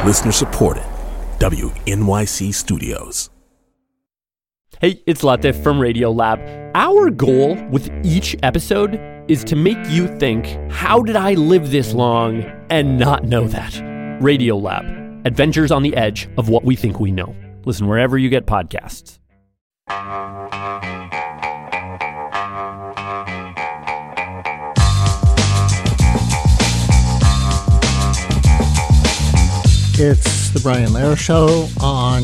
Listener supported. WNYC Studios. Hey, it's Latif from Radiolab. Our goal with each episode is to make you think, how did I live this long and not know that? Radiolab, adventures on the edge of what we think we know. Listen wherever you get podcasts. It's the Brian Lehrer Show on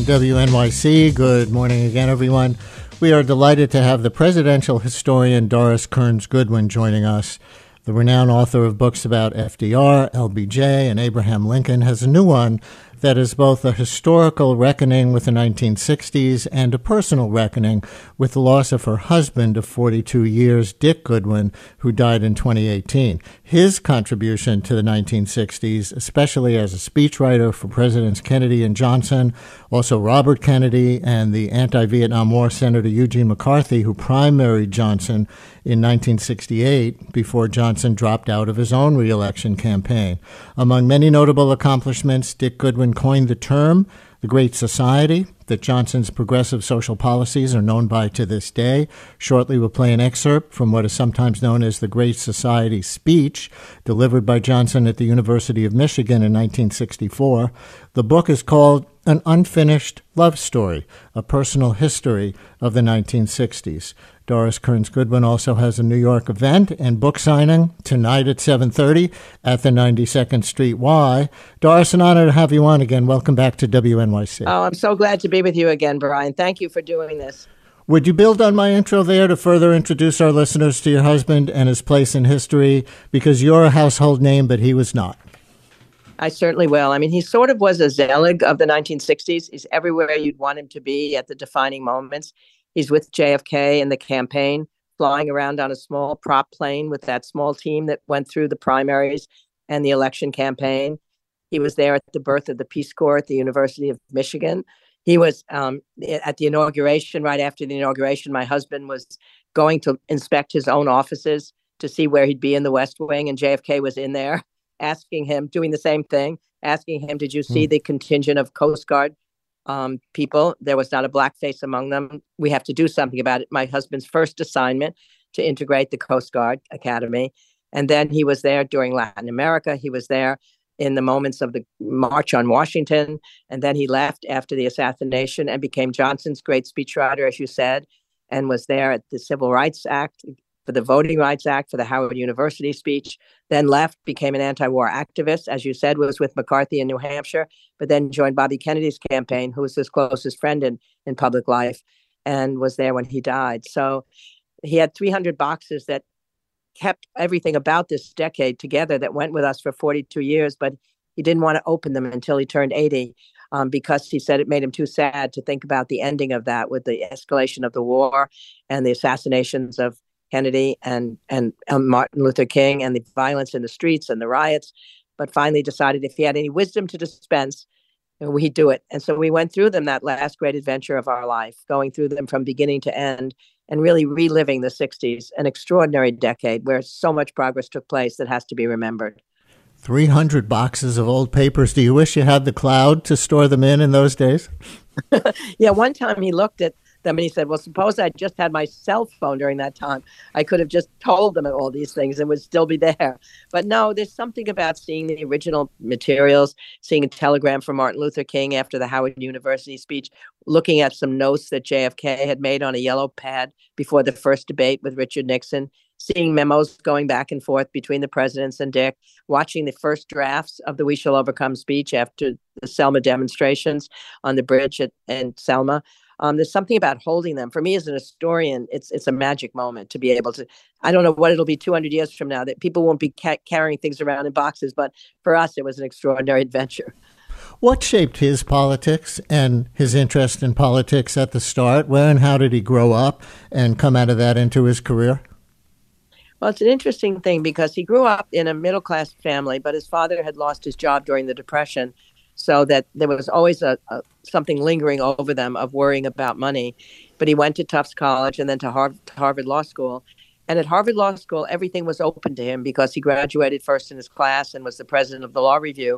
WNYC. Good morning again, everyone. We are delighted to have the presidential historian Doris Kearns Goodwin joining us. The renowned author of books about FDR, LBJ, and Abraham Lincoln has a new one that is both a historical reckoning with the 1960s and a personal reckoning with the loss of her husband of 42 years, Dick Goodwin, who died in 2018. His contribution to the 1960s, especially as a speechwriter for Presidents Kennedy and Johnson, also Robert Kennedy and the anti-Vietnam War Senator Eugene McCarthy, who primaried Johnson in 1968 before Johnson dropped out of his own re-election campaign. Among many notable accomplishments, Dick Goodwin coined the term the Great Society that Johnson's progressive social policies are known by to this day. Shortly, we'll play an excerpt from what is sometimes known as the Great Society speech delivered by Johnson at the University of Michigan in 1964. The book is called An Unfinished Love Story, a personal history of the 1960s. Doris Kearns Goodwin also has a New York event and book signing tonight at 7:30 at the 92nd Street Y. Doris, an honor to have you on again. Welcome back to WNYC. Oh, I'm so glad to be with you again, Brian. Thank you for doing this. Would you build on my intro there to further introduce our listeners to your husband and his place in history? Because you're a household name, but he was not. I certainly will. I mean, he sort of was a Zelig of the 1960s. He's everywhere you'd want him to be at the defining moments. He's with JFK in the campaign, flying around on a small prop plane with that small team that went through the primaries and the election campaign. He was there at the birth of the Peace Corps at the University of Michigan. He was at the inauguration, right after the inauguration. My husband was going to inspect his own offices to see where he'd be in the West Wing, and JFK was in there asking him, doing the same thing, asking him, did you see the contingent of Coast Guard people? There was not a black face among them. We have to do something about it. My husband's first assignment to integrate the Coast Guard Academy. And then he was there during Latin America. He was there in the moments of the March on Washington. And then he left after the assassination and became Johnson's great speechwriter, as you said, and was there at the Civil Rights Act, for the Voting Rights Act, for the Howard University speech, then left, became an anti-war activist, as you said, was with McCarthy in New Hampshire, but then joined Bobby Kennedy's campaign, who was his closest friend in public life, and was there when he died. So he had 300 boxes that kept everything about this decade together that went with us for 42 years, but he didn't want to open them until he turned 80 because he said it made him too sad to think about the ending of that with the escalation of the war and the assassinations of Kennedy and Martin Luther King and the violence in the streets and the riots, but finally decided if he had any wisdom to dispense, he'd do it. And so we went through them, that last great adventure of our life, going through them from beginning to end and really reliving the 60s, an extraordinary decade where so much progress took place that has to be remembered. 300 boxes of old papers. Do you wish you had the cloud to store them in those days? Yeah, one time he looked at them and he said, well, suppose I just had my cell phone during that time. I could have just told them all these things and would still be there. But no, there's something about seeing the original materials, seeing a telegram from Martin Luther King after the Howard University speech, looking at some notes that JFK had made on a yellow pad before the first debate with Richard Nixon, seeing memos going back and forth between the presidents and Dick, watching the first drafts of the We Shall Overcome speech after the Selma demonstrations on the bridge in Selma. There's something about holding them. For me as an historian, it's a magic moment to be able to, I don't know what it'll be 200 years from now, that people won't be carrying things around in boxes, but for us, it was an extraordinary adventure. What shaped his politics and his interest in politics at the start? Where and how did he grow up and come out of that into his career? Well, it's an interesting thing because he grew up in a middle-class family, but his father had lost his job during the Depression, so that there was always something lingering over them of worrying about money. But he went to Tufts College and then to Harvard Law School. And at Harvard Law School, everything was open to him because he graduated first in his class and was the president of the Law Review.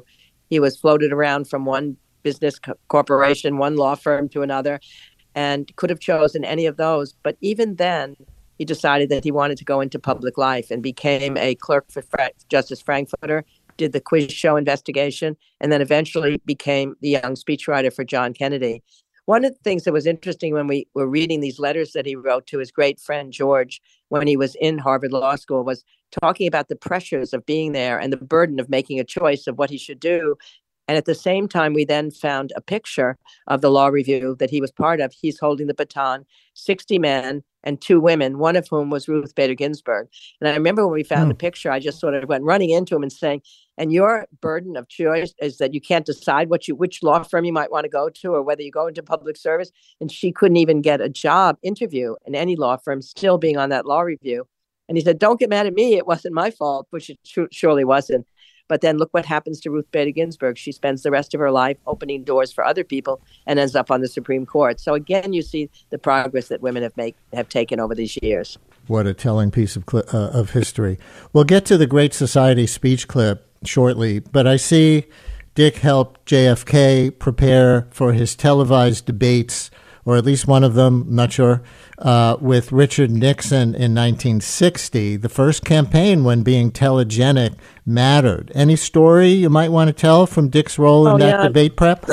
He was floated around from one business corporation, one law firm to another, and could have chosen any of those. But even then, he decided that he wanted to go into public life and became a clerk for Justice Frankfurter, did the quiz show investigation, and then eventually became the young speechwriter for John Kennedy. One of the things that was interesting when we were reading these letters that he wrote to his great friend George when he was in Harvard Law School was talking about the pressures of being there and the burden of making a choice of what he should do. And at the same time, we then found a picture of the law review that he was part of. He's holding the baton, 60 men and 2 women, one of whom was Ruth Bader Ginsburg. And I remember when we found the picture, I just sort of went running into him and saying, and your burden of choice is that you can't decide which law firm you might want to go to or whether you go into public service. And she couldn't even get a job interview in any law firm, still being on that law review. And he said, don't get mad at me. It wasn't my fault, which it surely wasn't. But then look what happens to Ruth Bader Ginsburg. She spends the rest of her life opening doors for other people and ends up on the Supreme Court. So again, you see the progress that women have taken over these years. What a telling piece of history. We'll get to the Great Society speech clip shortly, but I see Dick helped JFK prepare for his televised debates, or at least one of them, not sure, with Richard Nixon in 1960, the first campaign when being telegenic mattered. Any story you might want to tell from Dick's role in that debate prep?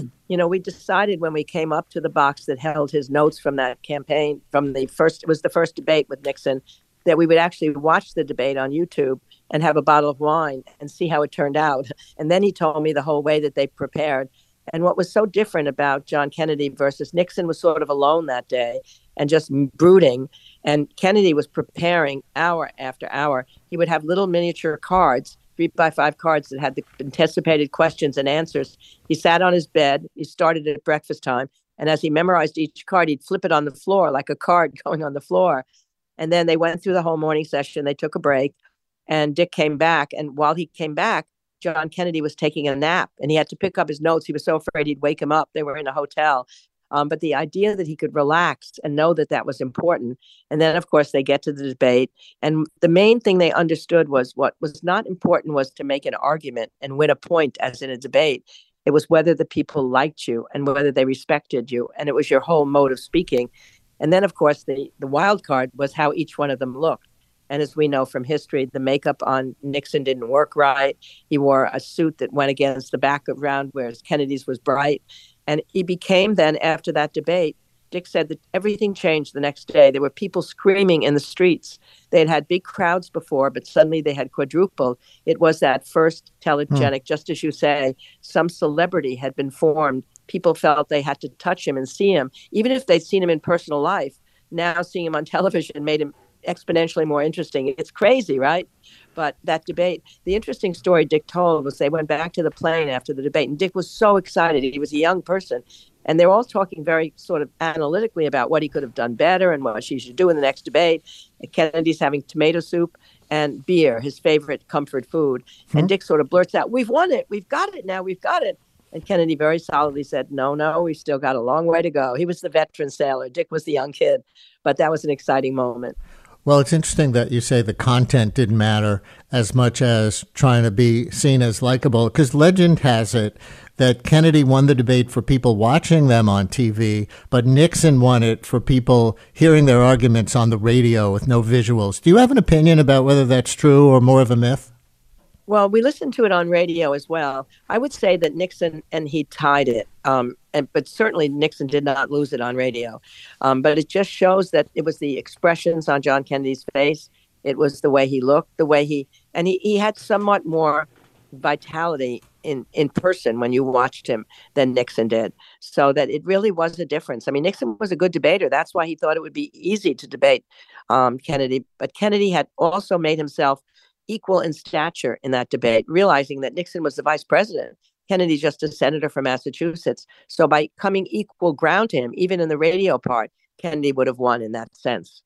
We decided when we came up to the box that held his notes from that campaign, it was the first debate with Nixon, that we would actually watch the debate on YouTube and have a bottle of wine and see how it turned out. And then he told me the whole way that they prepared. And what was so different about John Kennedy versus Nixon was sort of alone that day and just brooding. And Kennedy was preparing hour after hour. He would have little miniature cards, 3x5 cards that had the anticipated questions and answers. He sat on his bed. He started at breakfast time. And as he memorized each card, he'd flip it on the floor like a card going on the floor. And then they went through the whole morning session. They took a break. And Dick came back. And while he came back, John Kennedy was taking a nap and he had to pick up his notes. He was so afraid he'd wake him up. They were in a hotel. But the idea that he could relax and know that that was important. And then, of course, they get to the debate. And the main thing they understood was what was not important was to make an argument and win a point as in a debate. It was whether the people liked you and whether they respected you. And it was your whole mode of speaking. And then, of course, the wild card was how each one of them looked. And as we know from history, the makeup on Nixon didn't work right. He wore a suit that went against the background, whereas Kennedy's was bright. And he became then, after that debate, Dick said that everything changed the next day. There were people screaming in the streets. They had had big crowds before, but suddenly they had quadrupled. It was that first telegenic, just as you say, some celebrity had been formed. People felt they had to touch him and see him, even if they'd seen him in personal life. Now seeing him on television made him exponentially more interesting. It's crazy, right? But that debate, the interesting story Dick told was they went back to the plane after the debate, and Dick was so excited. He was a young person, and they were all talking very sort of analytically about what he could have done better and what she should do in the next debate. Kennedy's having tomato soup and beer, his favorite comfort food. And Dick sort of blurts out, "We've won it. We've got it now. We've got it." And Kennedy very solidly said, no, we've still got a long way to go. He was the veteran sailor. Dick was the young kid. But that was an exciting moment. Well, it's interesting that you say the content didn't matter as much as trying to be seen as likable, because legend has it that Kennedy won the debate for people watching them on TV, but Nixon won it for people hearing their arguments on the radio with no visuals. Do you have an opinion about whether that's true or more of a myth? Well, we listened to it on radio as well. I would say that Nixon and he tied it, but certainly Nixon did not lose it on radio. But it just shows that it was the expressions on John Kennedy's face. It was the way he looked, he had somewhat more vitality in person when you watched him than Nixon did. So that it really was a difference. I mean, Nixon was a good debater. That's why he thought it would be easy to debate Kennedy. But Kennedy had also made himself equal in stature in that debate, realizing that Nixon was the vice president. Kennedy just a senator from Massachusetts. So by coming equal ground to him, even in the radio part, Kennedy would have won in that sense.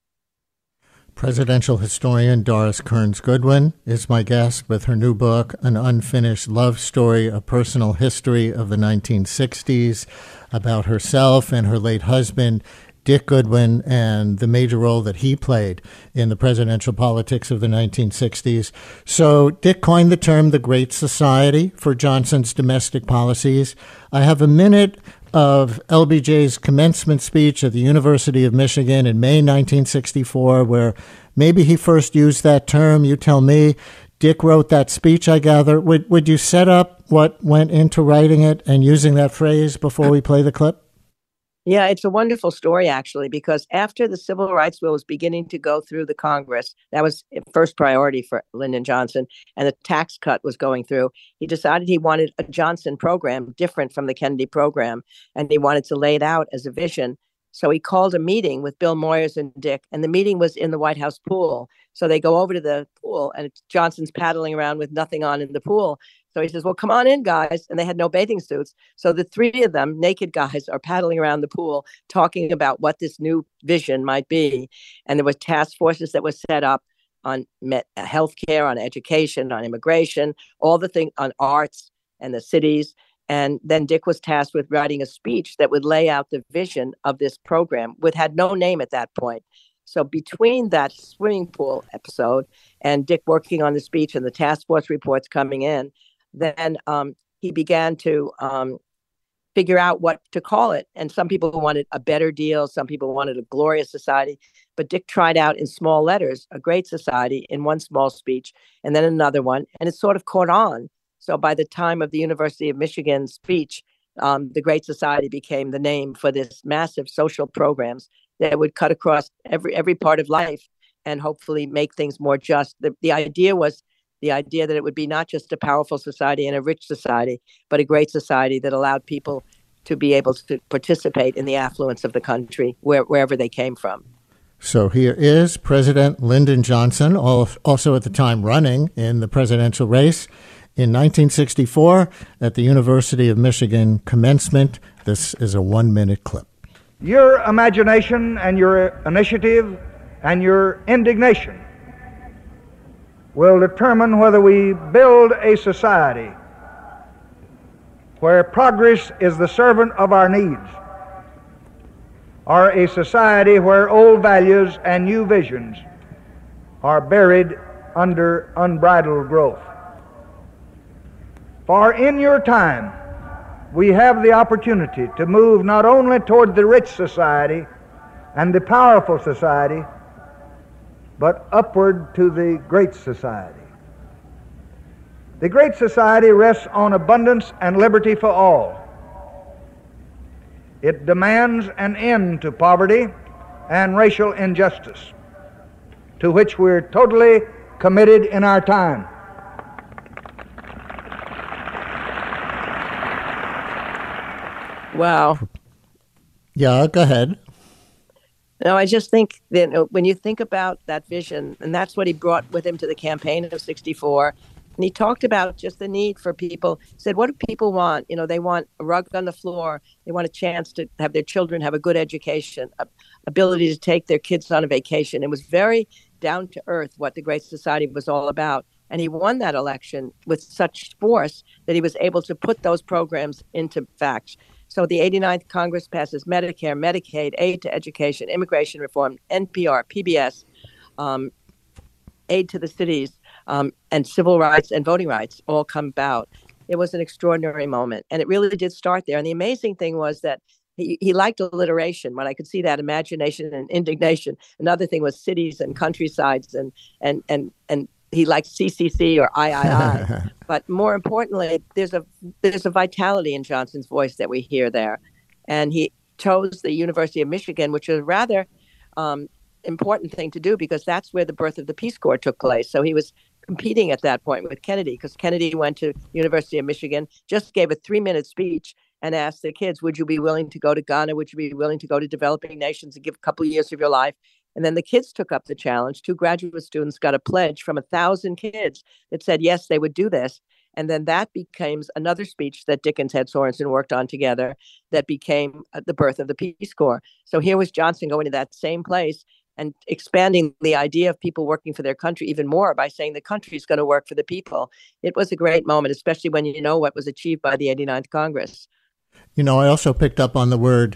Presidential historian Doris Kearns Goodwin is my guest with her new book, An Unfinished Love Story, A Personal History of the 1960s, about herself and her late husband. Dick Goodwin and the major role that he played in the presidential politics of the 1960s. So Dick coined the term the Great Society for Johnson's domestic policies. I have a minute of LBJ's commencement speech at the University of Michigan in May 1964, where maybe he first used that term. You tell me. Dick wrote that speech, I gather. Would you set up what went into writing it and using that phrase before we play the clip? Yeah, it's a wonderful story, actually, because after the Civil Rights Bill was beginning to go through the Congress, that was first priority for Lyndon Johnson, and the tax cut was going through, he decided he wanted a Johnson program different from the Kennedy program, and he wanted to lay it out as a vision. So he called a meeting with Bill Moyers and Dick, and the meeting was in the White House pool. So they go over to the pool, and Johnson's paddling around with nothing on in the pool. So he says, well, come on in, guys. And they had no bathing suits. So the three of them, naked guys, are paddling around the pool talking about what this new vision might be. And there were task forces that were set up on healthcare, on education, on immigration, all the things on arts and the cities. And then Dick was tasked with writing a speech that would lay out the vision of this program, which had no name at that point. So between that swimming pool episode and Dick working on the speech and the task force reports coming in, then he began to figure out what to call it. And some people wanted a better deal. Some people wanted a glorious society. But Dick tried out in small letters, a great society in one small speech, and then another one. And it sort of caught on. So by the time of the University of Michigan speech, the Great Society became the name for this massive social programs that would cut across every part of life and hopefully make things more just. The idea was the idea that it would be not just a powerful society and a rich society, but a great society that allowed people to be able to participate in the affluence of the country wherever they came from. So here is President Lyndon Johnson, also at the time running in the presidential race. In 1964, at the University of Michigan commencement, this is a 1-minute clip. Your imagination and your initiative and your indignation will determine whether we build a society where progress is the servant of our needs, or a society where old values and new visions are buried under unbridled growth. For in your time, we have the opportunity to move not only toward the rich society and the powerful society, but upward to the Great Society. The Great Society rests on abundance and liberty for all. It demands an end to poverty and racial injustice, to which we're totally committed in our time. Wow. Yeah, go ahead. No, I just think that when you think about that vision, and that's what he brought with him to the campaign of 64, and he talked about just the need for people. He said, what do people want? You know, they want a rug on the floor. They want a chance to have their children have a good education, ability to take their kids on a vacation. It was very down to earth what the Great Society was all about. And he won that election with such force that he was able to put those programs into fact. So the 89th Congress passes Medicare, Medicaid, aid to education, immigration reform, NPR, PBS, aid to the cities, and civil rights and voting rights all come about. It was an extraordinary moment. And it really did start there. And the amazing thing was that he liked alliteration. When I could see that, imagination and indignation. Another thing was cities and countrysides, and he liked CCC or III. But more importantly, there's a vitality in Johnson's voice that we hear there. And he chose the University of Michigan, which is a rather important thing to do because that's where the birth of the Peace Corps took place. So he was competing at that point with Kennedy because Kennedy went to University of Michigan, just gave a 3-minute speech and asked the kids, would you be willing to go to Ghana? Would you be willing to go to developing nations and give a couple of years of your life? And then the kids took up the challenge. 2 graduate students got a pledge from 1,000 kids that said, yes, they would do this. And then that became another speech that Dick and Ted Sorensen worked on together that became the birth of the Peace Corps. So here was Johnson going to that same place and expanding the idea of people working for their country even more by saying the country is going to work for the people. It was a great moment, especially when you know what was achieved by the 89th Congress. You know, I also picked up on the word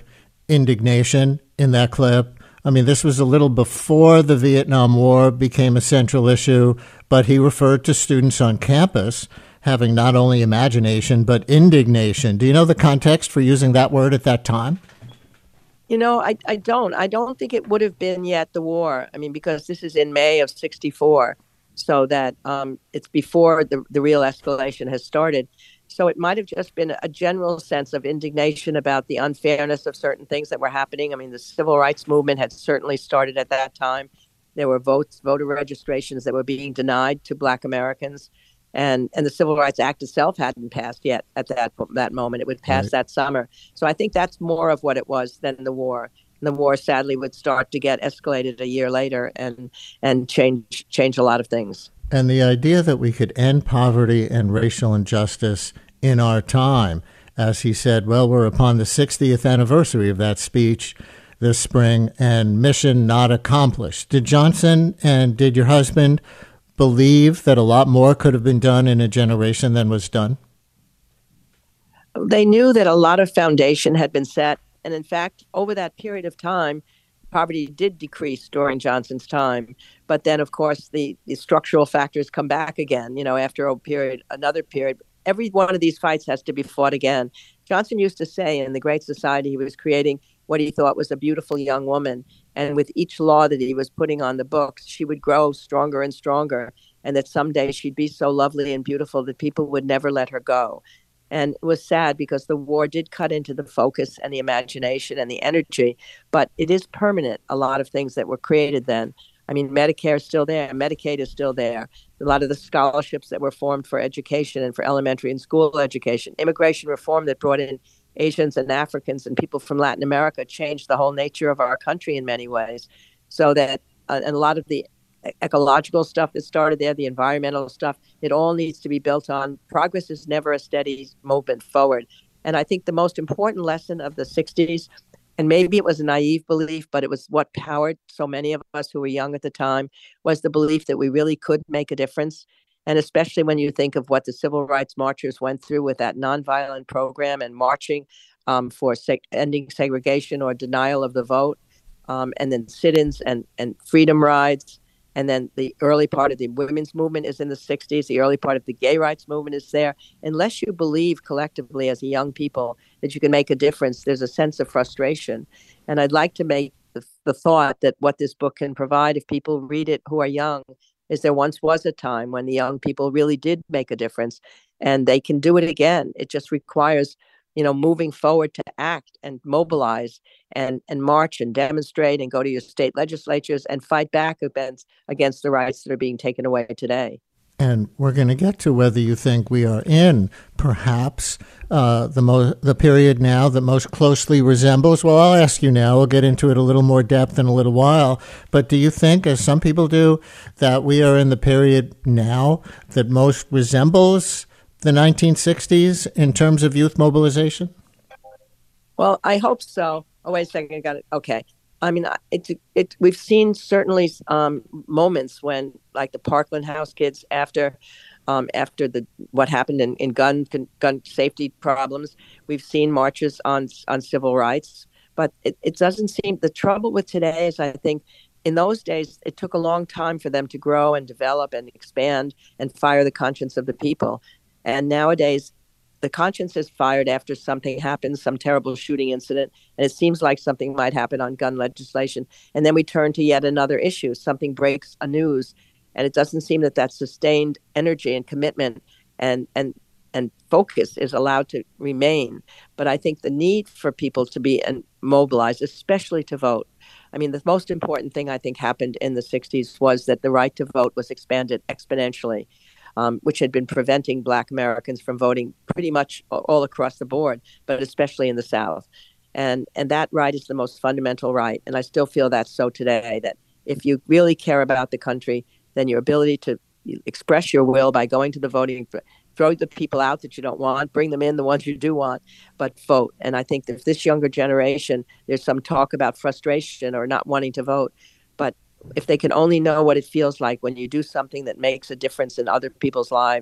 indignation in that clip. I mean, this was a little before the Vietnam War became a central issue, but he referred to students on campus having not only imagination, but indignation. Do you know the context for using that word at that time? I don't. I don't think it would have been yet the war. I mean, because this is in May of '64, so that it's before the real escalation has started. So it might have just been a general sense of indignation about the unfairness of certain things that were happening. I mean, the civil rights movement had certainly started at that time. There were voter registrations that were being denied to Black Americans. And the Civil Rights Act itself hadn't passed yet at that moment. It would pass that summer. So I think that's more of what it was than the war. And the war, sadly, would start to get escalated a year later and change a lot of things. And the idea that we could end poverty and racial injustice in our time, as he said, well, we're upon the 60th anniversary of that speech this spring, and mission not accomplished. Did Johnson and did your husband believe that a lot more could have been done in a generation than was done? They knew that a lot of foundation had been set. And in fact, over that period of time, poverty did decrease during Johnson's time. But then, of course, the structural factors come back again, after another period. Every one of these fights has to be fought again. Johnson used to say in the Great Society he was creating what he thought was a beautiful young woman. And with each law that he was putting on the books, she would grow stronger and stronger. And that someday she'd be so lovely and beautiful that people would never let her go. And it was sad because the war did cut into the focus and the imagination and the energy. But it is permanent, a lot of things that were created then. I mean, Medicare is still there. Medicaid is still there. A lot of the scholarships that were formed for education and for elementary and school education. Immigration reform that brought in Asians and Africans and people from Latin America changed the whole nature of our country in many ways. So that and a lot of the ecological stuff that started there, the environmental stuff, it all needs to be built on. Progress is never a steady movement forward. And I think the most important lesson of the 60s, and maybe it was a naive belief, but it was what powered so many of us who were young at the time, was the belief that we really could make a difference. And especially when you think of what the civil rights marchers went through with that nonviolent program and marching for ending segregation or denial of the vote, and then sit-ins and freedom rides. And then the early part of the women's movement is in the 60s. The early part of the gay rights movement is there. Unless you believe collectively as a young people that you can make a difference, there's a sense of frustration. And I'd like to make the thought that what this book can provide, if people read it who are young, is there once was a time when the young people really did make a difference, and they can do it again. It just requires, moving forward to act and mobilize and march and demonstrate and go to your state legislatures and fight back against the rights that are being taken away today. And we're going to get to whether you think we are in, perhaps, the period now that most closely resembles. Well, I'll ask you now. We'll get into it a little more depth in a little while. But do you think, as some people do, that we are in the period now that most resembles the 1960s in terms of youth mobilization? Well, I hope so. Oh, wait a second. I got it. Okay. I mean, we've seen certainly moments when, like the Parkland House kids, after what happened in gun safety problems, we've seen marches on civil rights. But it doesn't seem, the trouble with today is, I think, in those days, it took a long time for them to grow and develop and expand and fire the conscience of the people. And nowadays, the conscience is fired after something happens, some terrible shooting incident, and it seems like something might happen on gun legislation. And then we turn to yet another issue. Something breaks a news, and it doesn't seem that sustained energy and commitment and focus is allowed to remain. But I think the need for people to be mobilized, especially to vote. I mean, the most important thing I think happened in the 60s was that the right to vote was expanded exponentially. Which had been preventing Black Americans from voting pretty much all across the board, but especially in the South. And that right is the most fundamental right. And I still feel that's so today, that if you really care about the country, then your ability to express your will by going to the voting, throw the people out that you don't want, bring them in, the ones you do want, but vote. And I think that this younger generation, there's some talk about frustration or not wanting to vote, but if they can only know what it feels like when you do something that makes a difference in other people's lives,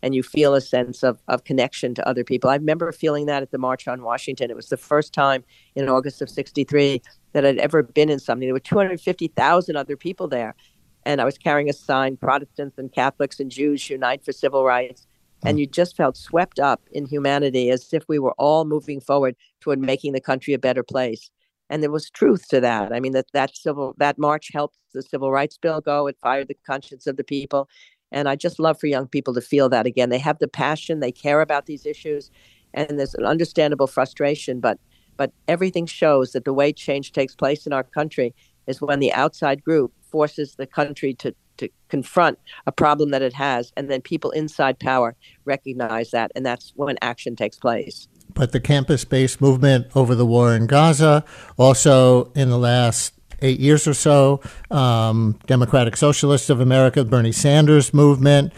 and you feel a sense of connection to other people. I remember feeling that at the March on Washington. It was the first time in August of 63 that I'd ever been in something. There were 250,000 other people there. And I was carrying a sign, Protestants and Catholics and Jews unite for civil rights. And you just felt swept up in humanity as if we were all moving forward toward making the country a better place. And there was truth to that. I mean, that march helped the civil rights bill go. It fired the conscience of the people. And I just love for young people to feel that again. They have the passion, they care about these issues, and there's an understandable frustration. But everything shows that the way change takes place in our country is when the outside group forces the country to confront a problem that it has, and then people inside power recognize that, and that's when action takes place. But the campus-based movement over the war in Gaza, also in the last 8 years or so, Democratic Socialists of America, Bernie Sanders movement,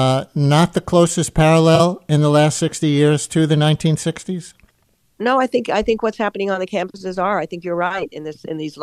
not the closest parallel in the last 60 years to the 1960s? No, I think what's happening on the campuses are. I think you're right in these.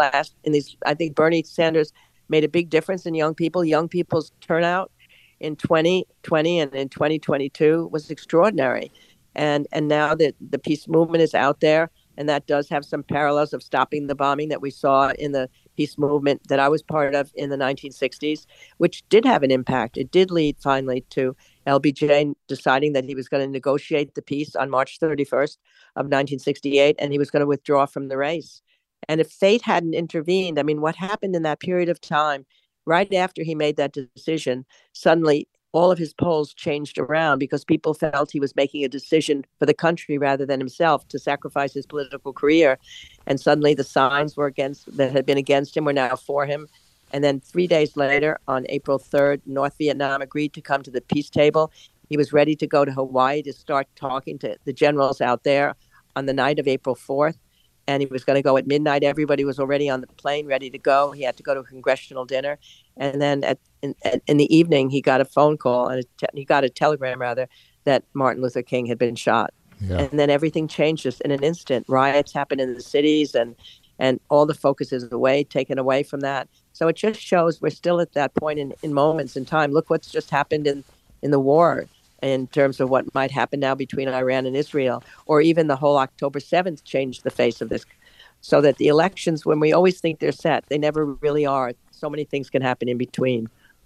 I think Bernie Sanders made a big difference in young people. Young people's turnout in 2020 and in 2022 was extraordinary, and now that the peace movement is out there, and that does have some parallels of stopping the bombing that we saw in the peace movement that I was part of in the 1960s, which did have an impact. It did lead finally to LBJ deciding that he was going to negotiate the peace on March 31st of 1968, and he was going to withdraw from the race. And if fate hadn't intervened, I mean, what happened in that period of time, right after he made that decision, suddenly all of his polls changed around because people felt he was making a decision for the country rather than himself to sacrifice his political career. And suddenly the signs that had been against him were now for him. And then 3 days later, on April 3rd, North Vietnam agreed to come to the peace table. He was ready to go to Hawaii to start talking to the generals out there on the night of April 4th. And he was going to go at midnight. Everybody was already on the plane, ready to go. He had to go to a congressional dinner. And then in the evening, he got a phone call, and he got a telegram, rather, that Martin Luther King had been shot. Yeah. And then everything changed just in an instant. Riots happened in the cities, and all the focus is taken away from that. So it just shows we're still at that point in moments in time. Look what's just happened in the war in terms of what might happen now between Iran and Israel, or even the whole October 7th changed the face of this. So that the elections, when we always think they're set, they never really are. So many things can happen in between.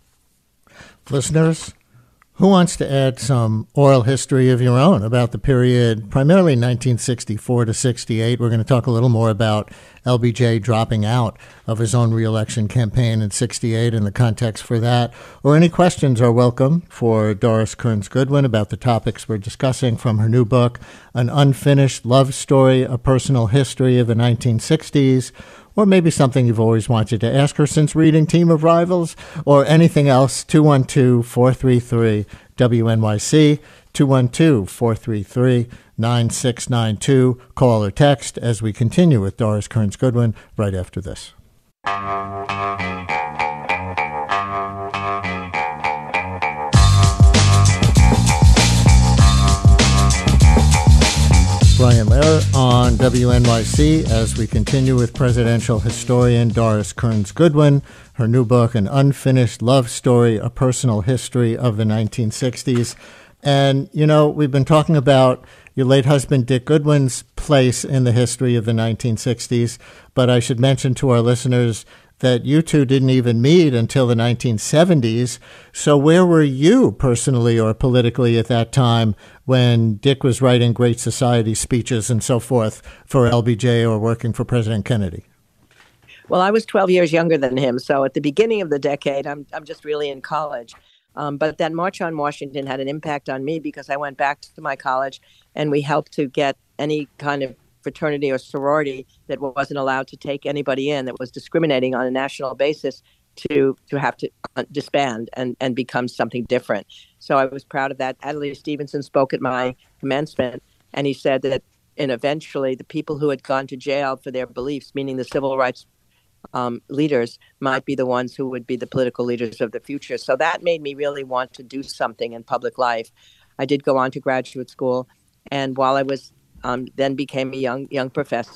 Listeners, who wants to add some oral history of your own about the period, primarily 1964 to 68? We're going to talk a little more about LBJ dropping out of his own reelection campaign in 68 and the context for that. Or any questions are welcome for Doris Kearns Goodwin about the topics we're discussing from her new book, An Unfinished Love Story, A Personal History of the 1960s, or maybe something you've always wanted to ask her since reading Team of Rivals, or anything else. 212-433-WNYC, 212-433-9692. Call or text as we continue with Doris Kearns Goodwin right after this. Brian Lehrer on WNYC as we continue with presidential historian Doris Kearns Goodwin, her new book, An Unfinished Love Story, A Personal History of the 1960s. And, you know, we've been talking about your late husband, Dick Goodwin's place in the history of the 1960s, but I should mention to our listeners that you two didn't even meet until the 1970s. So where were you personally or politically at that time when Dick was writing Great Society speeches and so forth for LBJ or working for President Kennedy? Well, I was 12 years younger than him. So at the beginning of the decade, I'm just really in college. But that March on Washington had an impact on me because I went back to my college and we helped to get any kind of fraternity or sorority that wasn't allowed to take anybody in, that was discriminating on a national basis, to have to disband and become something different. So I was proud of that. Adlai Stevenson spoke at my commencement, and he said that, and eventually the people who had gone to jail for their beliefs, meaning the civil rights leaders, might be the ones who would be the political leaders of the future. So that made me really want to do something in public life. I did go on to graduate school, and while I was then became a young professor,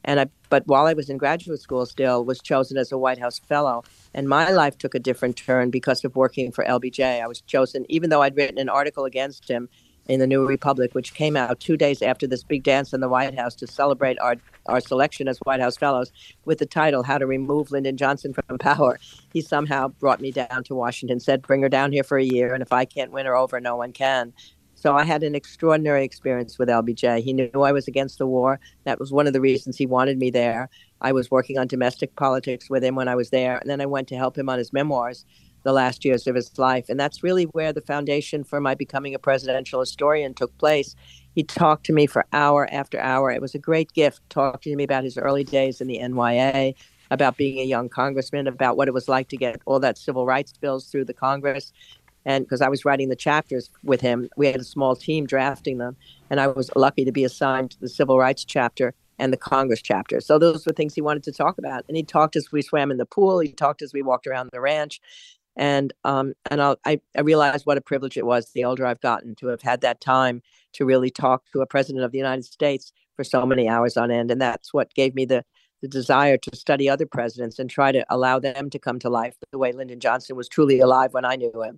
But while I was in graduate school still, was chosen as a White House fellow. And my life took a different turn because of working for LBJ. I was chosen, even though I'd written an article against him in the New Republic, which came out 2 days after this big dance in the White House to celebrate our selection as White House fellows with the title, How to Remove Lyndon Johnson from Power. He somehow brought me down to Washington, said, bring her down here for a year, and if I can't win her over, no one can. So I had an extraordinary experience with LBJ. He knew I was against the war. That was one of the reasons he wanted me there. I was working on domestic politics with him when I was there, and then I went to help him on his memoirs the last years of his life. And that's really where the foundation for my becoming a presidential historian took place. He talked to me for hour after hour. It was a great gift, talking to me about his early days in the NYA, about being a young congressman, about what it was like to get all that civil rights bills through the Congress. And because I was writing the chapters with him, we had a small team drafting them. And I was lucky to be assigned to the civil rights chapter and the Congress chapter. So those were things he wanted to talk about. And he talked as we swam in the pool. He talked as we walked around the ranch. And I realized what a privilege it was, the older I've gotten, to have had that time to really talk to a president of the United States for so many hours on end. And that's what gave me the desire to study other presidents and try to allow them to come to life the way Lyndon Johnson was truly alive when I knew him.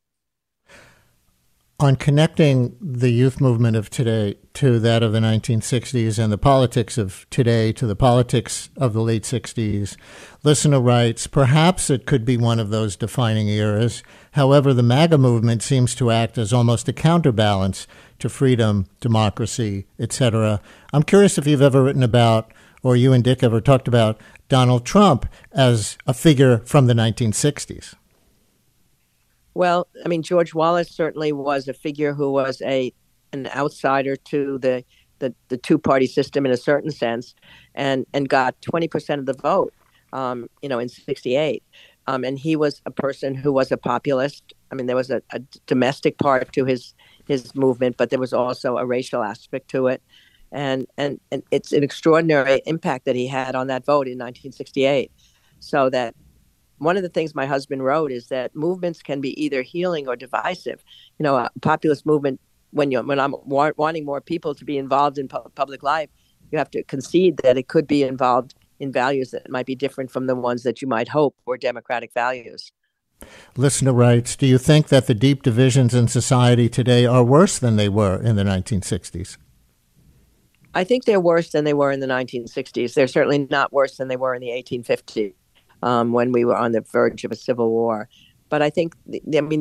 On connecting the youth movement of today to that of the 1960s and the politics of today to the politics of the late 60s, listener writes, perhaps it could be one of those defining eras. However, the MAGA movement seems to act as almost a counterbalance to freedom, democracy, etc. I'm curious if you've ever written about, or you and Dick ever talked about, Donald Trump as a figure from the 1960s. Well, I mean, George Wallace certainly was a figure who was an outsider to the two-party system in a certain sense, and got 20% of the vote, in '68. And he was a person who was a populist. I mean, there was a domestic part to his movement, but there was also a racial aspect to it. And it's an extraordinary impact that he had on that vote in 1968. So that one of the things my husband wrote is that movements can be either healing or divisive. A populist movement, when I'm wanting more people to be involved in public life, you have to concede that it could be involved in values that might be different from the ones that you might hope were democratic values. Listener writes, do you think that the deep divisions in society today are worse than they were in the 1960s? I think they're worse than they were in the 1960s. They're certainly not worse than they were in the 1850s. When we were on the verge of a civil war. But I think, the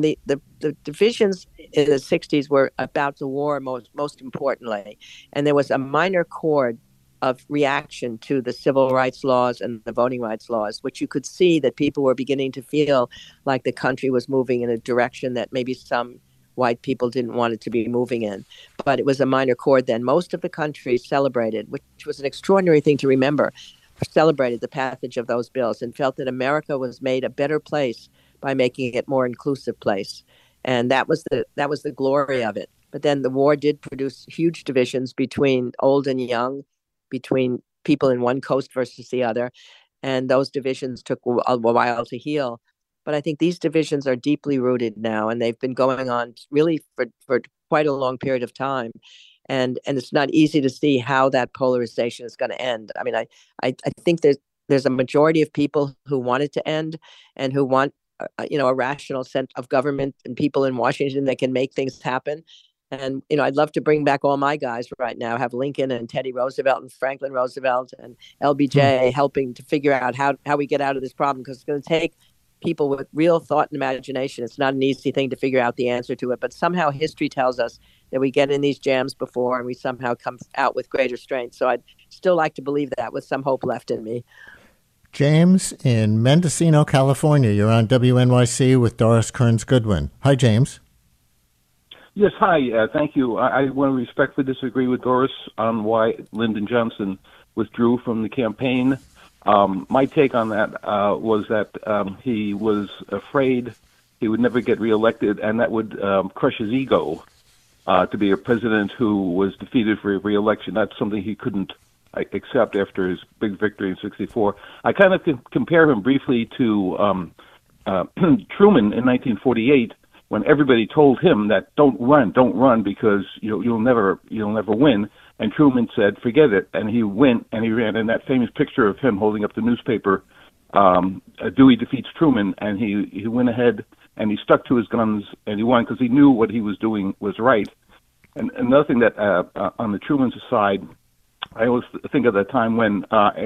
divisions in the 60s were about the war most importantly. And there was a minor chord of reaction to the civil rights laws and the voting rights laws, which you could see that people were beginning to feel like the country was moving in a direction that maybe some white people didn't want it to be moving in. But it was a minor chord then. Most of the country celebrated, which was an extraordinary thing to remember, celebrated the passage of those bills and felt that America was made a better place by making it a more inclusive place. And that was the glory of it. But then the war did produce huge divisions between old and young, between people in one coast versus the other. And those divisions took a while to heal. But I think these divisions are deeply rooted now, and they've been going on really for quite a long period of time. And it's not easy to see how that polarization is going to end. I mean, I think there's a majority of people who want it to end and who want, a rational sense of government and people in Washington that can make things happen. And, I'd love to bring back all my guys right now, have Lincoln and Teddy Roosevelt and Franklin Roosevelt and LBJ helping to figure out how we get out of this problem, because it's going to take people with real thought and imagination. It's not an easy thing to figure out the answer to it, but somehow history tells us that we get in these jams before and we somehow come out with greater strength. So I'd still like to believe that with some hope left in me. James in Mendocino, California. You're on WNYC with Doris Kearns Goodwin. Hi, James. Yes, hi. Thank you. I want to respectfully disagree with Doris on why Lyndon Johnson withdrew from the campaign. My take on that was that he was afraid he would never get reelected, and that would crush his ego to be a president who was defeated for reelection. That's something he couldn't accept after his big victory in '64. I kind of compare him briefly to Truman in 1948, when everybody told him that don't run because you'll never win. And Truman said, forget it. And he went and he ran. And that famous picture of him holding up the newspaper, Dewey defeats Truman, and he went ahead and he stuck to his guns, and he won because he knew what he was doing was right. And another thing that on the Truman's side, I always think of the time when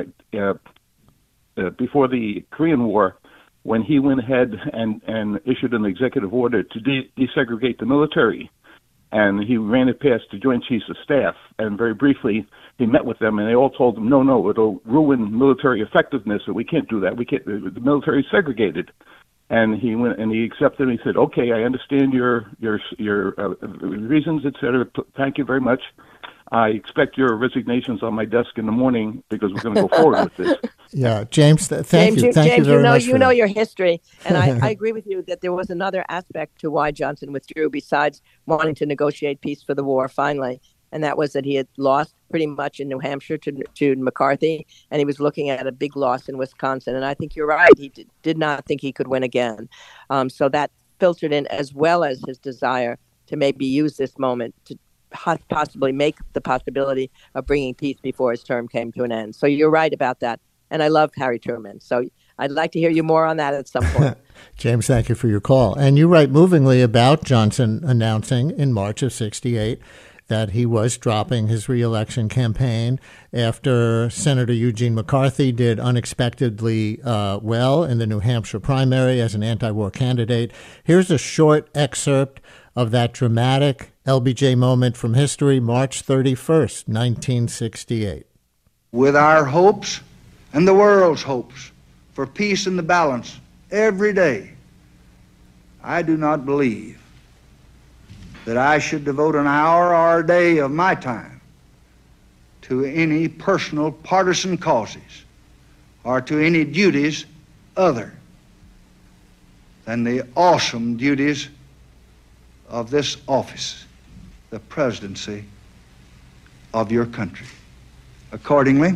before the Korean War, when he went ahead and issued an executive order to desegregate the military. And he ran it past the Joint Chiefs of Staff. And very briefly, he met with them, and they all told him, no, it'll ruin military effectiveness, so we can't do that. The military is segregated. And he went and he accepted, and he said, okay, I understand your reasons, et cetera. Thank you very much. I expect your resignations on my desk in the morning because we're going to go forward with this. Yeah, James, thank you very much. You know your history, and I agree with you that there was another aspect to why Johnson withdrew besides wanting to negotiate peace for the war finally, and that was that he had lost pretty much in New Hampshire to McCarthy, and he was looking at a big loss in Wisconsin. And I think you're right; he did not think he could win again. So that filtered in, as well as his desire to maybe use this moment to possibly make the possibility of bringing peace before his term came to an end. So you're right about that. And I love Harry Truman. So I'd like to hear you more on that at some point. James, thank you for your call. And you write movingly about Johnson announcing in March of 1968 that he was dropping his reelection campaign after Senator Eugene McCarthy did unexpectedly well in the New Hampshire primary as an anti-war candidate. Here's a short excerpt of that dramatic LBJ moment from history, March 31st, 1968. With our hopes and the world's hopes for peace and the balance every day, I do not believe that I should devote an hour or a day of my time to any personal partisan causes or to any duties other than the awesome duties of this office, the presidency of your country. Accordingly,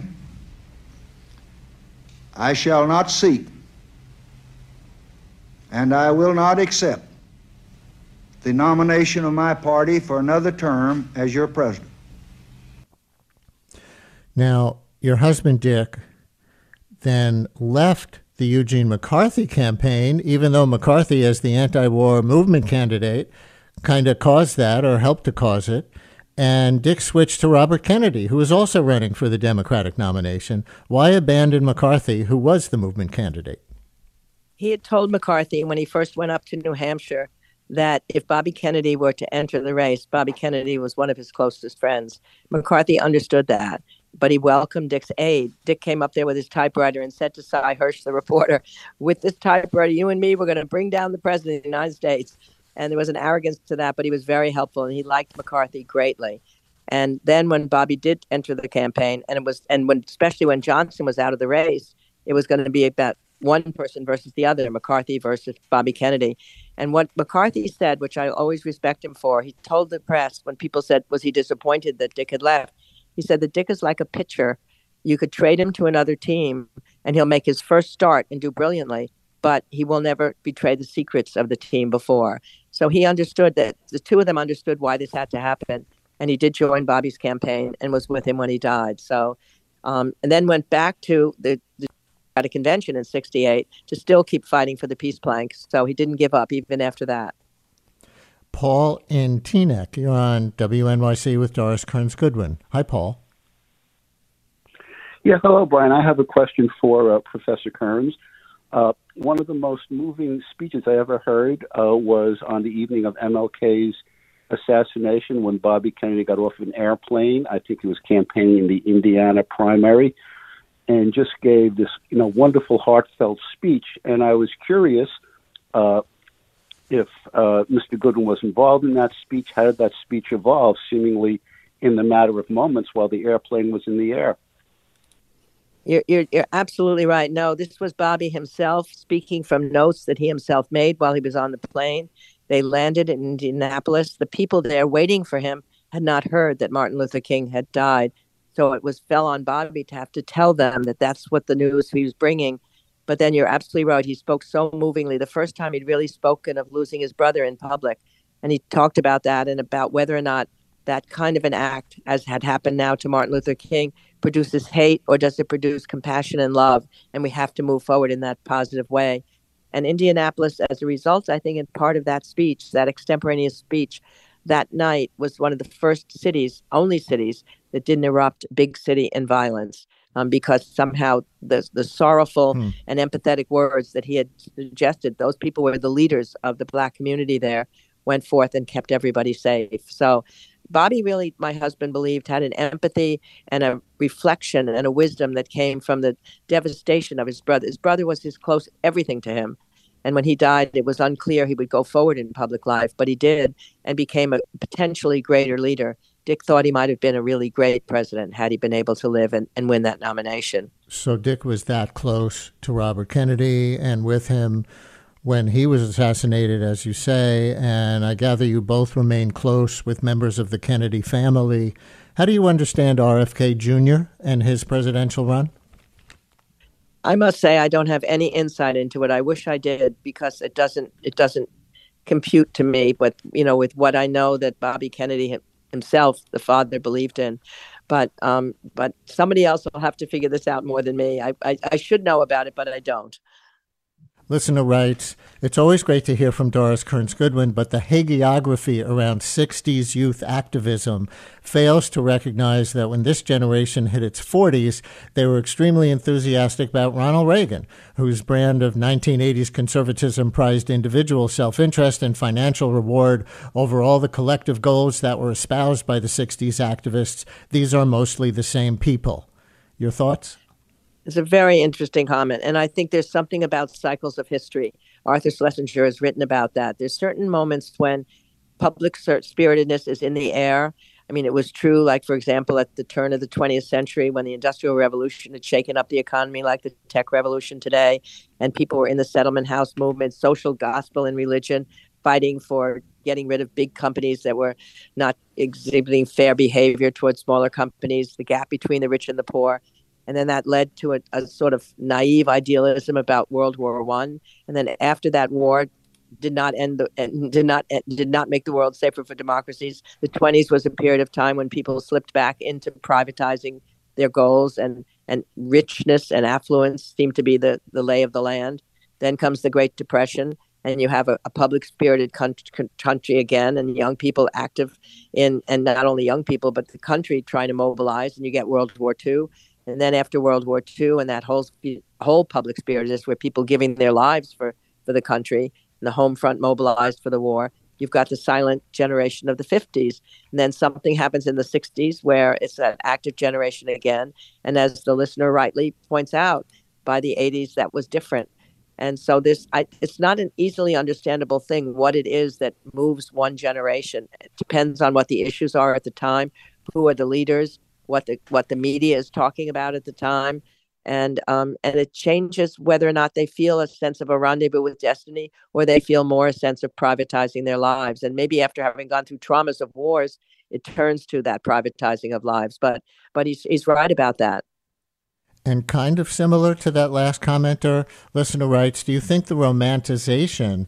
I shall not seek and I will not accept the nomination of my party for another term as your president. Now, your husband, Dick, then left the Eugene McCarthy campaign, even though McCarthy, as the anti-war movement candidate, kind of caused that or helped to cause it. And Dick switched to Robert Kennedy, who was also running for the Democratic nomination. Why abandon McCarthy, who was the movement candidate? He had told McCarthy when he first went up to New Hampshire that if Bobby Kennedy were to enter the race, Bobby Kennedy was one of his closest friends. McCarthy understood that, but he welcomed Dick's aid. Dick came up there with his typewriter and said to Cy Hirsch, the reporter, with this typewriter, you and me, we're going to bring down the president of the United States. And there was an arrogance to that, but he was very helpful, and he liked McCarthy greatly. And then when Bobby did enter the campaign, especially when Johnson was out of the race, it was going to be about one person versus the other, McCarthy versus Bobby Kennedy. And what McCarthy said, which I always respect him for, he told the press when people said, was he disappointed that Dick had left? He said that Dick is like a pitcher. You could trade him to another team, and he'll make his first start and do brilliantly, but he will never betray the secrets of the team before. So he understood that the two of them understood why this had to happen. And he did join Bobby's campaign and was with him when he died. So, and then went back to the Democratic Convention in 1968 to still keep fighting for the peace plank. So he didn't give up even after that. Paul in Teaneck, you're on WNYC with Doris Kearns Goodwin. Hi, Paul. Yeah, hello, Brian. I have a question for Professor Kearns. One of the most moving speeches I ever heard was on the evening of MLK's assassination when Bobby Kennedy got off of an airplane. I think he was campaigning in the Indiana primary and just gave this, wonderful, heartfelt speech. And I was curious if Mr. Goodwin was involved in that speech. How did that speech evolve, seemingly in the matter of moments while the airplane was in the air? You're absolutely right. No, this was Bobby himself speaking from notes that he himself made while he was on the plane. They landed in Indianapolis. The people there waiting for him had not heard that Martin Luther King had died. So it fell on Bobby to have to tell them that that's what the news he was bringing. But then you're absolutely right. He spoke so movingly. The first time he'd really spoken of losing his brother in public. And he talked about that and about whether or not that kind of an act, as had happened now to Martin Luther King, produces hate, or does it produce compassion and love? And we have to move forward in that positive way. And Indianapolis, as a result, I think, in part of that speech, that extemporaneous speech that night, was one of the first cities, only cities, that didn't erupt big city in violence. Because somehow the sorrowful and empathetic words that he had suggested, those people were the leaders of the Black community there, went forth and kept everybody safe. So Bobby really, my husband believed, had an empathy and a reflection and a wisdom that came from the devastation of his brother. His brother was his close everything to him. And when he died, it was unclear he would go forward in public life, but he did, and became a potentially greater leader. Dick thought he might have been a really great president had he been able to live and win that nomination. So Dick was that close to Robert Kennedy, and with him when he was assassinated, as you say, and I gather you both remain close with members of the Kennedy family. How do you understand RFK Jr. and his presidential run? I must say I don't have any insight into it. I wish I did, because it doesn't compute to me. But with what I know that Bobby Kennedy himself, the father, believed in, but somebody else will have to figure this out more than me. I should know about it, but I don't. Listener writes, it's always great to hear from Doris Kearns Goodwin, but the hagiography around 60s youth activism fails to recognize that when this generation hit its 40s, they were extremely enthusiastic about Ronald Reagan, whose brand of 1980s conservatism prized individual self-interest and financial reward over all the collective goals that were espoused by the 60s activists. These are mostly the same people. Your thoughts? It's a very interesting comment. And I think there's something about cycles of history. Arthur Schlesinger has written about that. There's certain moments when public spiritedness is in the air. I mean, it was true, like, for example, at the turn of the 20th century, when the Industrial Revolution had shaken up the economy like the tech revolution today, and people were in the settlement house movement, social gospel and religion, fighting for getting rid of big companies that were not exhibiting fair behavior towards smaller companies, the gap between the rich and the poor. And then that led to a sort of naive idealism about World War I. And then after that war did not make the world safer for democracies. The 20s was a period of time when people slipped back into privatizing their goals, and richness and affluence seemed to be the lay of the land. Then comes the Great Depression, and you have a public-spirited country again, and young people active and not only young people, but the country trying to mobilize, and you get World War II. And then after World War II, and that whole public spirit is where people giving their lives for the country, and the home front mobilized for the war. You've got the silent generation of the 50s. And then something happens in the 60s where it's that active generation again. And as the listener rightly points out, by the 80s, that was different. And so it's not an easily understandable thing what it is that moves one generation. It depends on what the issues are at the time, who are the leaders, what the media is talking about at the time, and it changes whether or not they feel a sense of a rendezvous with destiny, or they feel more a sense of privatizing their lives. And maybe after having gone through traumas of wars, it turns to that privatizing of lives. But he's right about that. And kind of similar to that last commenter, listener writes, do you think the romanticization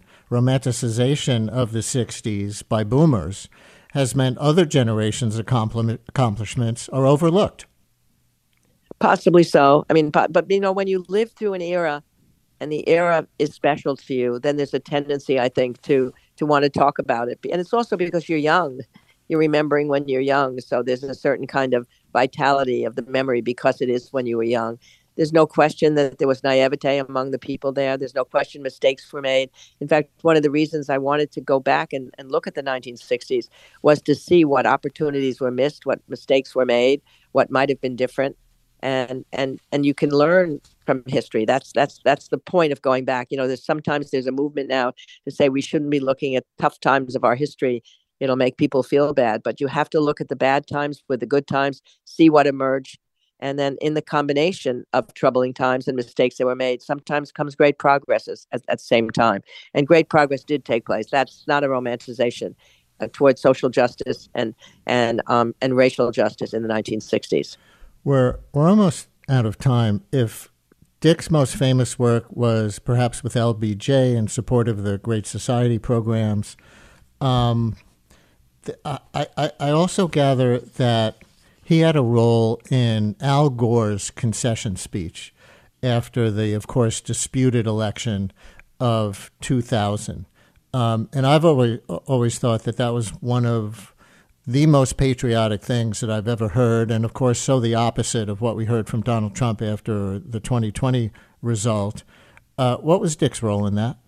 of the 60s by boomers has meant other generations' accomplishments are overlooked? Possibly so. I mean, but when you live through an era, and the era is special to you, then there's a tendency, I think, to want to talk about it. And it's also because you're young. You're remembering when you're young. So there's a certain kind of vitality of the memory because it is when you were young. There's no question that there was naivete among the people there. There's no question mistakes were made. In fact, one of the reasons I wanted to go back and look at the 1960s was to see what opportunities were missed, what mistakes were made, what might have been different. And you can learn from history. That's the point of going back. Sometimes there's a movement now to say we shouldn't be looking at tough times of our history. It'll make people feel bad. But you have to look at the bad times with the good times, see what emerged. And then in the combination of troubling times and mistakes that were made, sometimes comes great progress at the same time. And great progress did take place. That's not a romanticization towards social justice and racial justice in the 1960s. We're almost out of time. If Dick's most famous work was perhaps with LBJ in support of the Great Society programs, I also gather that he had a role in Al Gore's concession speech after the, of course, disputed election of 2000. And I've always thought that was one of the most patriotic things that I've ever heard. And, of course, so the opposite of what we heard from Donald Trump after the 2020 result. What was Dick's role in that?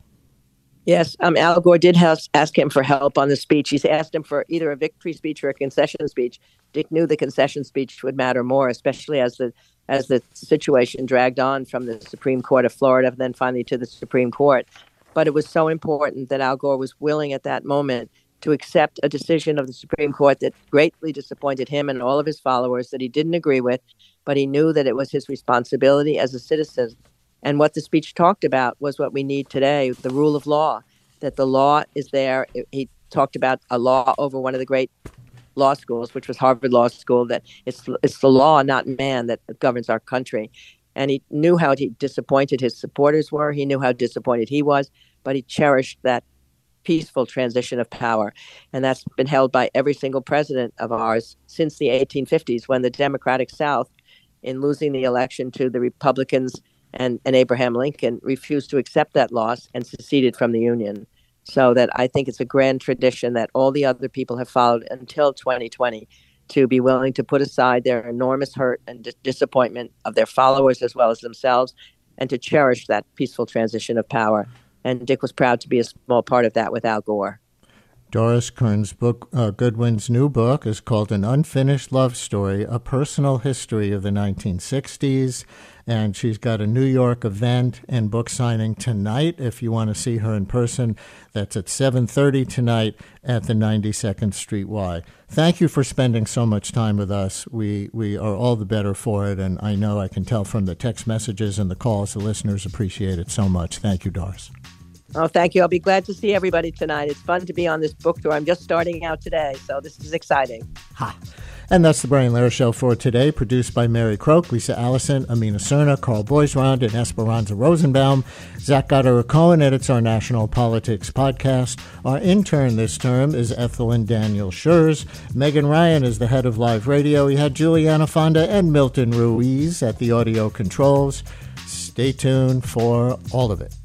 Yes, Al Gore did ask him for help on the speech. He's asked him for either a victory speech or a concession speech. Dick knew the concession speech would matter more, especially as the situation dragged on from the Supreme Court of Florida, and then finally to the Supreme Court. But it was so important that Al Gore was willing at that moment to accept a decision of the Supreme Court that greatly disappointed him and all of his followers, that he didn't agree with, but he knew that it was his responsibility as a citizen. And what the speech talked about was what we need today, the rule of law, that the law is there. He talked about a law over one of the great law schools, which was Harvard Law School, that it's the law, not man, that governs our country. And he knew how disappointed his supporters were. He knew how disappointed he was, but he cherished that peaceful transition of power. And that's been held by every single president of ours since the 1850s, when the Democratic South, in losing the election to the Republicans and Abraham Lincoln, refused to accept that loss and seceded from the Union. So that I think it's a grand tradition that all the other people have followed until 2020, to be willing to put aside their enormous hurt and disappointment of their followers as well as themselves, and to cherish that peaceful transition of power. And Dick was proud to be a small part of that with Al Gore. Doris Kearns Goodwin's new book is called An Unfinished Love Story, A Personal History of the 1960s. And she's got a New York event and book signing tonight. If you want to see her in person, that's at 7:30 tonight at the 92nd Street Y. Thank you for spending so much time with us. We are all the better for it. And I know I can tell from the text messages and the calls, the listeners appreciate it so much. Thank you, Doris. Oh, thank you. I'll be glad to see everybody tonight. It's fun to be on this book tour. I'm just starting out today, so this is exciting. Ha! And that's the Brian Lehrer Show for today, produced by Mary Croak, Lisa Allison, Amina Cerna, Carl Boisrond, and Esperanza Rosenbaum. Zach Goddard-Cohen edits our National Politics podcast. Our intern this term is Ethelyn Daniel Schurz. Megan Ryan is the head of Live Radio. We had Juliana Fonda and Milton Ruiz at the audio controls. Stay tuned for all of it.